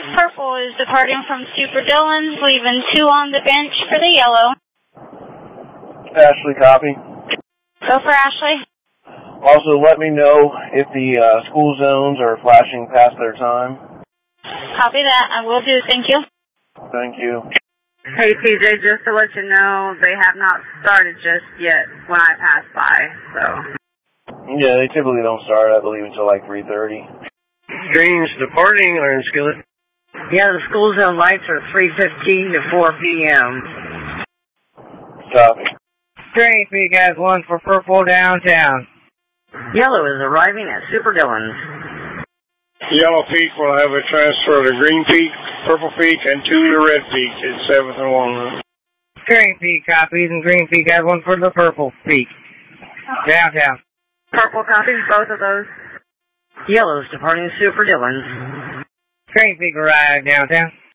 Purple is departing from Super Dillon's, leaving 2 on the bench for the yellow. Ashley, copy. Go for Ashley. Also, let me know if the school zones are flashing past their time. Copy that. I will do. Thank you. Thank you. Hey, TJ, just to let you know, they have not started just yet when I pass by, so. Yeah, they typically don't start, I believe, until like 3:30. Dreams departing Iron Skillet. Yeah, the school zone lights are 3:15 to 4 p.m. Copy. Green Peak has 1 for Purple downtown. Yellow is arriving at Super Dillon's. Yellow Peak will have a transfer to Green Peak, Purple Peak, and 2 to Red Peak at 7th and Walnut. Green Peak copies, and Green Peak has 1 for the Purple Peak downtown. Purple copies both of those. Yellow's departing Super Dillon's. Green Peak arrived downtown.